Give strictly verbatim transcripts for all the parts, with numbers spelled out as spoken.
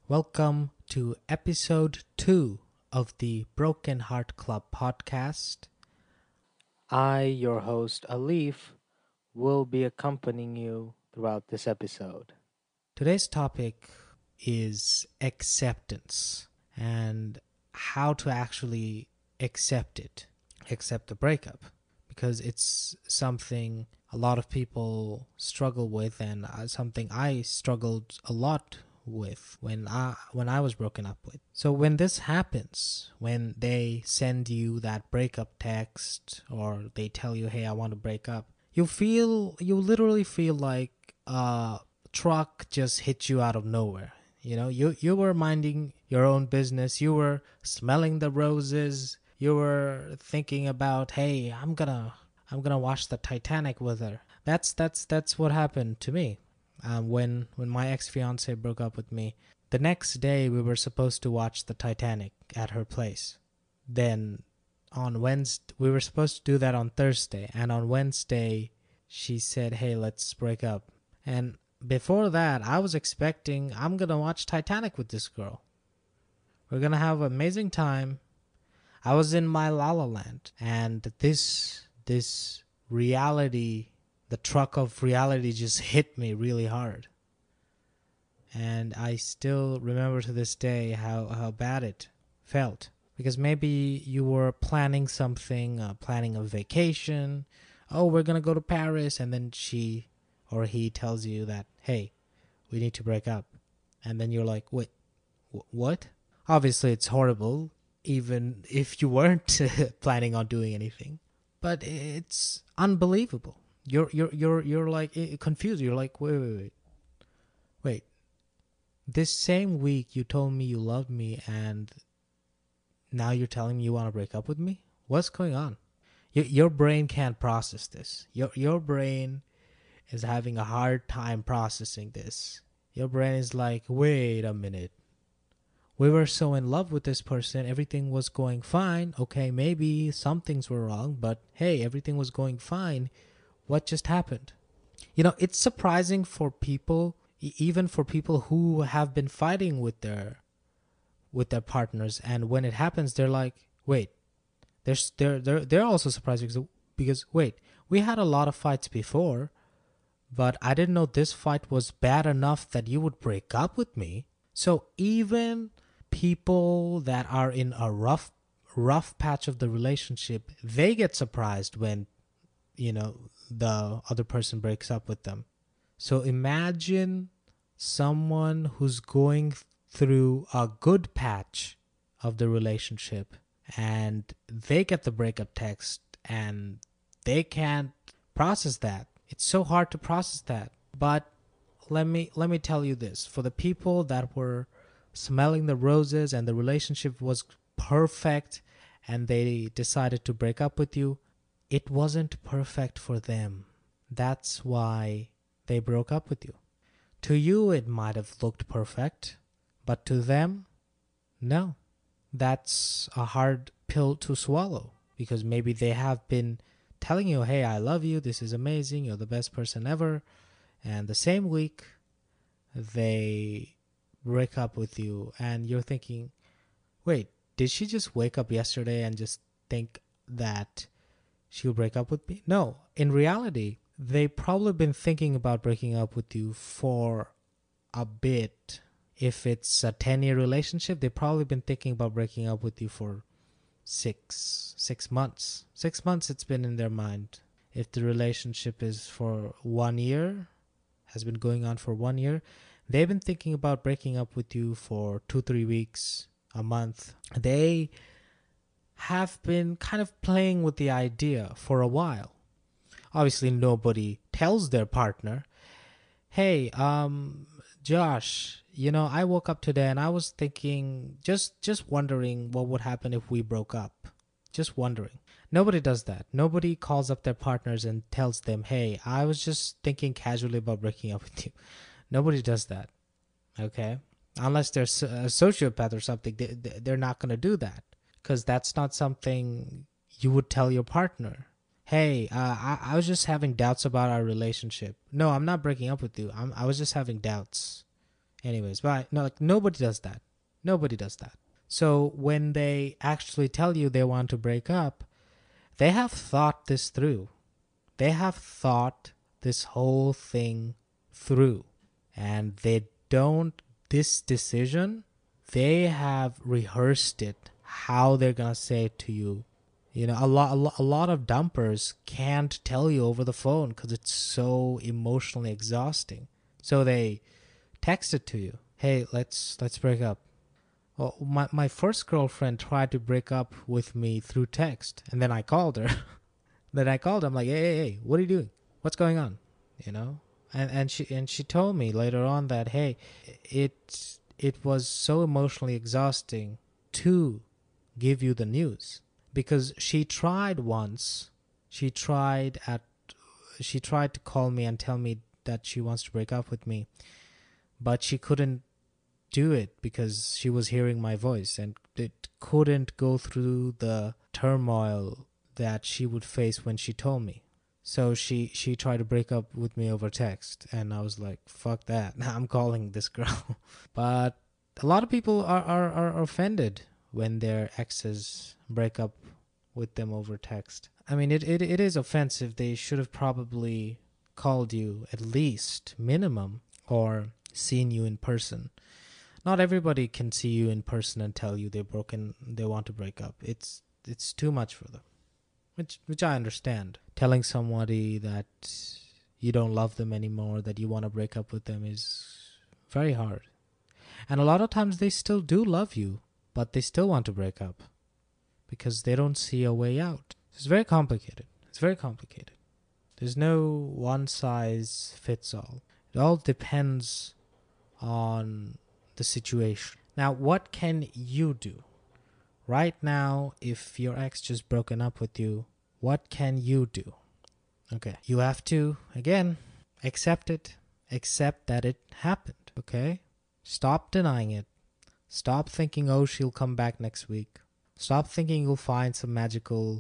Welcome to episode two of the Broken Heart Club podcast. I, your host Alif, will be accompanying you throughout this episode. Today's topic is acceptance and how to actually accept it, accept the breakup, because it's something a lot of people struggle with and uh, something I struggled a lot with when I when I was broken up with. So when this happens, when they send you that breakup text or they tell you, "Hey, I want to break up," you feel you literally feel like a truck just hit you out of nowhere. You know, you you were minding your own business. You were smelling the roses. You were thinking about, "Hey, I'm gonna I'm gonna watch the Titanic with her." That's that's that's what happened to me. Um, when when my ex fiance broke up with me, the next day we were supposed to watch the Titanic at her place. Then on Wednesday we were supposed to do that on Thursday, and on Wednesday she said, "Hey, let's break up." And before that, I was expecting I'm gonna watch Titanic with this girl. We're gonna have an amazing time. I was in my La La Land, and this this reality, the truck of reality just hit me really hard. And I still remember to this day how, how bad it felt. Because maybe you were planning something, uh, planning a vacation. Oh, we're going to go to Paris. And then she or he tells you that, "Hey, we need to break up." And then you're like, "Wait, wh- what?" Obviously, it's horrible, even if you weren't planning on doing anything. But it's unbelievable. You're you're you're you're like eh, confused. You're like, wait, wait, wait, wait. This same week you told me you loved me, and now you're telling me you want to break up with me. What's going on? Your your brain can't process this. Your your brain is having a hard time processing this. Your brain is like, wait a minute. We were so in love with this person. Everything was going fine. Okay, maybe some things were wrong, but hey, everything was going fine. What just happened? You know, it's surprising for people, e- even for people who have been fighting with their with their partners, and when it happens, they're like, "Wait." They're they're they're, they're also surprised because because wait, we had a lot of fights before, but I didn't know this fight was bad enough that you would break up with me. So even people that are in a rough rough patch of the relationship, they get surprised when you know the other person breaks up with them. So imagine someone who's going through a good patch of the relationship and they get the breakup text and they can't process that. It's so hard to process that. But let me let me tell you this. For the people that were smelling the roses and the relationship was perfect and they decided to break up with you, it wasn't perfect for them. That's why they broke up with you. To you, it might have looked perfect, but to them, no. That's a hard pill to swallow because maybe they have been telling you, "Hey, I love you. This is amazing. You're the best person ever." And the same week, they break up with you, and you're thinking, "Wait, did she just wake up yesterday and just think that she'll break up with me?" No, in reality, they probably been thinking about breaking up with you for a bit. If it's a ten-year relationship, they've probably been thinking about breaking up with you for six six months. Six months it's been in their mind. If the relationship is for one year, has been going on for one year, they've been thinking about breaking up with you for two, three weeks, a month. They have been kind of playing with the idea for a while. Obviously, nobody tells their partner, "Hey, um, Josh, you know, I woke up today and I was thinking, just just wondering what would happen if we broke up. Just wondering." Nobody does that. Nobody calls up their partners and tells them, "Hey, I was just thinking casually about breaking up with you." Nobody does that. Okay? Unless they're a sociopath or something, they, they're not going to do that because that's not something you would tell your partner. "Hey, uh, I, I was just having doubts about our relationship." No, I'm not breaking up with you. I'm, I was just having doubts. Anyways, but no, like nobody does that. Nobody does that. So when they actually tell you they want to break up, they have thought this through. They have thought this whole thing through. And they don't, this decision, they have rehearsed it, how they're going to say it to you. You know, a lot, a lot, a lot of dumpers can't tell you over the phone because it's so emotionally exhausting. So they text it to you. Hey, let's let's break up. Well, my, my first girlfriend tried to break up with me through text, and then I called her. then I called her. I'm like, hey, hey, hey, what are you doing? What's going on? You know? And and she and she told me later on that, hey, it it was so emotionally exhausting to give you the news. Because she tried once, she tried at, she tried to call me and tell me that she wants to break up with me, but she couldn't do it because she was hearing my voice and it couldn't go through the turmoil that she would face when she told me. So she, she tried to break up with me over text, and I was like, fuck that, I'm calling this girl. But a lot of people are, are, are offended when their exes break up with them over text. I mean, it, it, it is offensive. They should have probably called you at least, minimum, or seen you in person. Not everybody can see you in person and tell you they're broken, they want to break up. It's it's too much for them, which which I understand. Telling somebody that you don't love them anymore, that you want to break up with them is very hard. And a lot of times they still do love you, but they still want to break up because they don't see a way out. It's very complicated. It's very complicated. There's no one size fits all. It all depends on the situation. Now, what can you do? Right now, if your ex just broken up with you, what can you do? Okay, you have to, again, accept it. Accept that it happened, okay? Stop denying it. Stop thinking, oh, she'll come back next week. Stop thinking you'll find some magical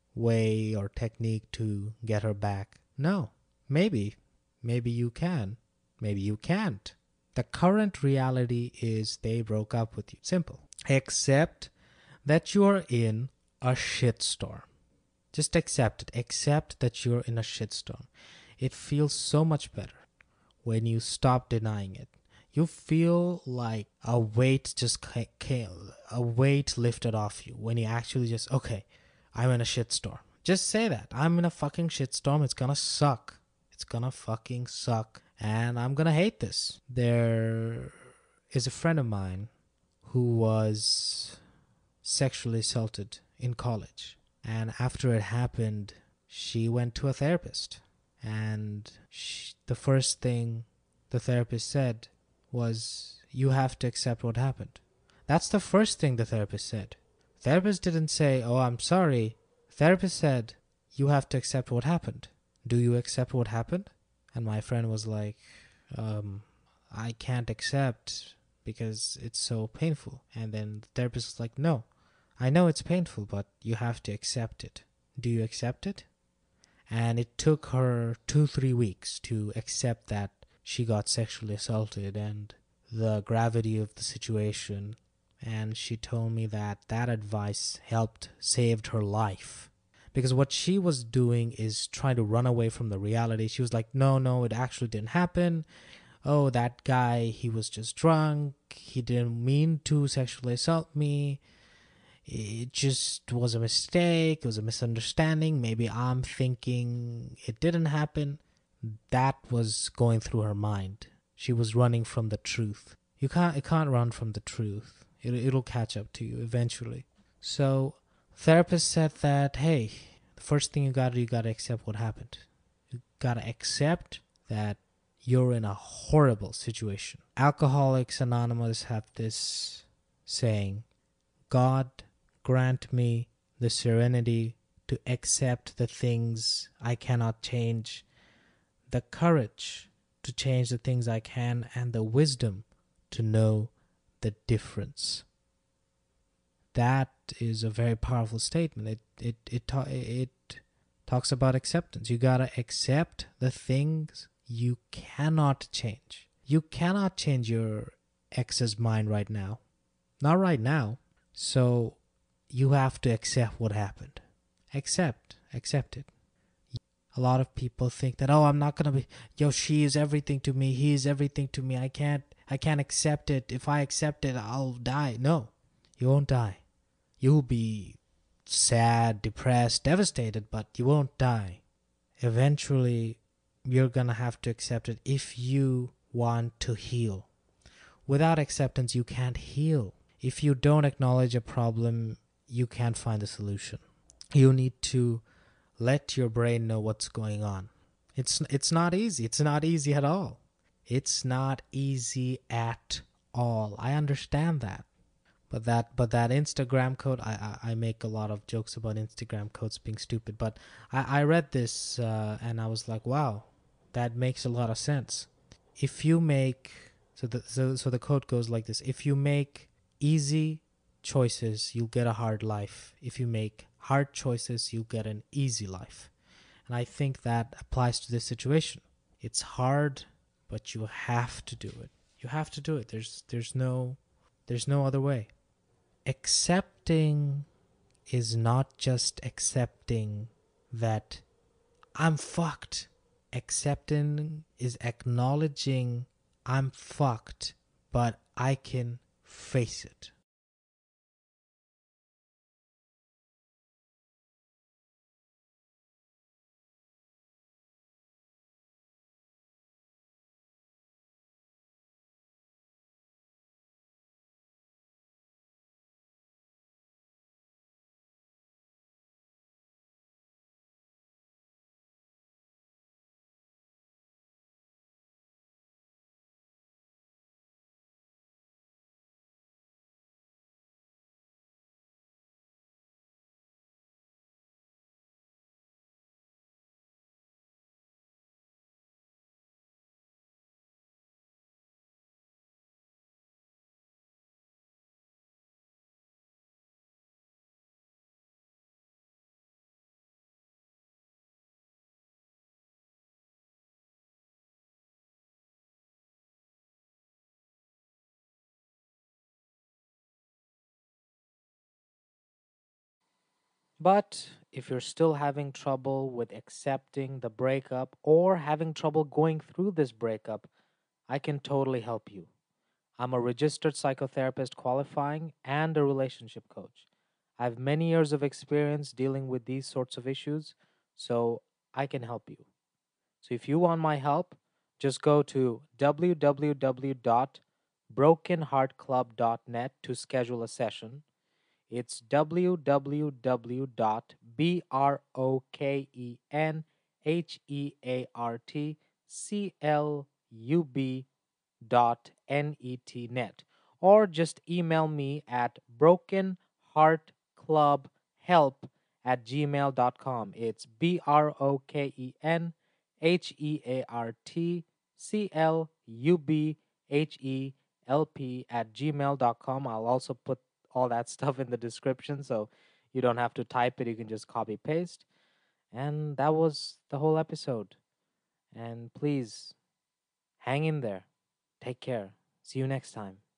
way or technique to get her back. No, maybe. Maybe you can. Maybe you can't. The current reality is they broke up with you. Simple. Accept that you are in a shitstorm. Just accept it. Accept that you're in a shitstorm. It feels so much better when you stop denying it. You feel like a weight just came, a weight lifted off you when you actually just, okay, I'm in a shitstorm. Just say that. I'm in a fucking shitstorm. It's gonna suck. It's gonna fucking suck. And I'm gonna hate this. There is a friend of mine who was sexually assaulted in college. And after it happened, she went to a therapist. And she, the first thing the therapist said was, you have to accept what happened. That's the first thing the therapist said. Therapist didn't say, oh, I'm sorry. Therapist said, you have to accept what happened. Do you accept what happened? And my friend was like, um, I can't accept because it's so painful. And then the therapist was like, no, I know it's painful, but you have to accept it. Do you accept it? And it took her two, three weeks to accept that she got sexually assaulted and the gravity of the situation. And she told me that that advice helped saved her life. Because what she was doing is trying to run away from the reality. She was like, no, no, it actually didn't happen. Oh, that guy, he was just drunk. He didn't mean to sexually assault me. It just was a mistake. It was a misunderstanding. Maybe I'm thinking it didn't happen. That was going through her mind. She was running from the truth. You can't, you can't run from the truth. It, it'll catch up to you eventually. So, therapist said that, hey, the first thing you gotta do, you gotta accept what happened. You gotta accept that you're in a horrible situation. Alcoholics Anonymous have this saying, God grant me the serenity to accept the things I cannot change, the courage to change the things I can, and the wisdom to know the difference. That is a very powerful statement. It it it ta- it talks about acceptance. You gotta accept the things you cannot change. You cannot change your ex's mind right now. Not right now. So you have to accept what happened. Accept. Accept it. A lot of people think that, oh, I'm not gonna be, yo, she is everything to me, he is everything to me. I can't I can't accept it. If I accept it, I'll die. No, you won't die. You'll be sad, depressed, devastated, but you won't die. Eventually, you're gonna have to accept it if you want to heal. Without acceptance, you can't heal. If you don't acknowledge a problem, you can't find a solution. You need to let your brain know what's going on. It's it's not easy. It's not easy at all. It's not easy at all. I understand that. But that but that Instagram code, I, I, I make a lot of jokes about Instagram codes being stupid. But I, I read this uh, and I was like, wow, that makes a lot of sense. If you make so the so, so the code goes like this: if you make easy choices, you'll get a hard life. If you make hard choices, you'll get an easy life. And I think that applies to this situation. It's hard, but you have to do it. You have to do it. There's there's no there's no other way. Accepting is not just accepting that I'm fucked. Accepting is acknowledging I'm fucked, but I can face it. But if you're still having trouble with accepting the breakup or having trouble going through this breakup, I can totally help you. I'm a registered psychotherapist qualifying and a relationship coach. I have many years of experience dealing with these sorts of issues, so I can help you. So if you want my help, just go to w w w dot broken heart club dot net to schedule a session. It's w w w dot broken heart club dot net, or just email me at brokenheartclubhelp at gmail dot com. It's B R O K E N H E A R T C L U B H E L P at gmail dot com. I'll also put all that stuff in the description so you don't have to type it, you can just copy paste. And that was the whole episode. And please hang in there. Take care. See you next time.